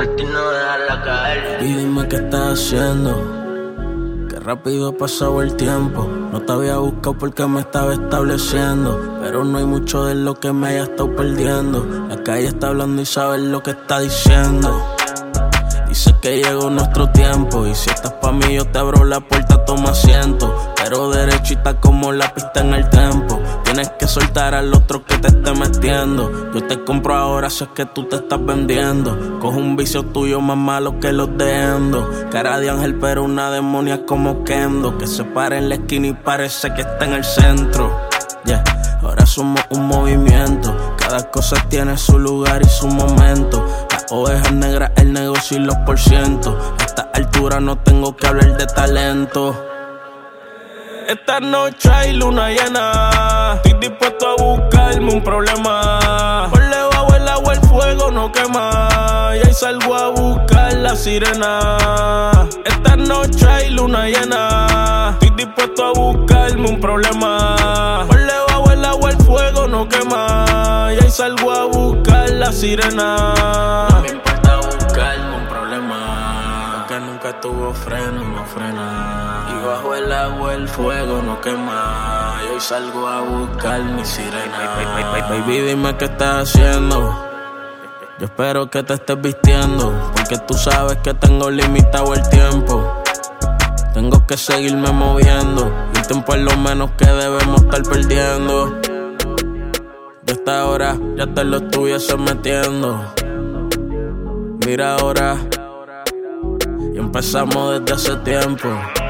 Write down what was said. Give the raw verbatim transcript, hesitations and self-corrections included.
Martín no dejarla caer. Y dime qué estás haciendo, qué rápido ha pasado el tiempo. No te había buscado porque me estaba estableciendo, pero no hay mucho de lo que me haya estado perdiendo. La calle está hablando y sabes lo que está diciendo. Dice que llegó nuestro tiempo y si estás pa' mí yo te abro la puerta, toma asiento. Pero derechita como la pista en el tempo. Tienes que soltar al otro que te esté metiendo. Yo te compro ahora si es que tú te estás vendiendo. Cojo un vicio tuyo más malo que los de Endo. Cara de ángel pero una demonia como Kendo, que se para en la esquina y parece que está en el centro. Yeah. Ahora somos un movimiento, cada cosa tiene su lugar y su momento. Las ovejas negras, el negocio y los por ciento. A esta altura no tengo que hablar de talento. Esta noche hay luna llena, estoy dispuesto a buscarme un problema. Por debajo el agua el fuego no quema, y ahí salgo a buscar la sirena. Esta noche hay luna llena, estoy dispuesto a buscarme un problema. Por debajo el agua el fuego no quema, y ahí salgo a buscar la sirena. No me importa buscarme un problema, que nunca tuvo freno, no frena. Y bajo el agua el fuego no quema, y hoy salgo a buscar mi sirena. Baby, dime qué estás haciendo, yo espero que te estés vistiendo, porque tú sabes que tengo limitado el tiempo. Tengo que seguirme moviendo, y el tiempo es lo menos que debemos estar perdiendo. De esta hora ya te lo estuviese metiendo. Mira ahora, y empezamos desde hace tiempo.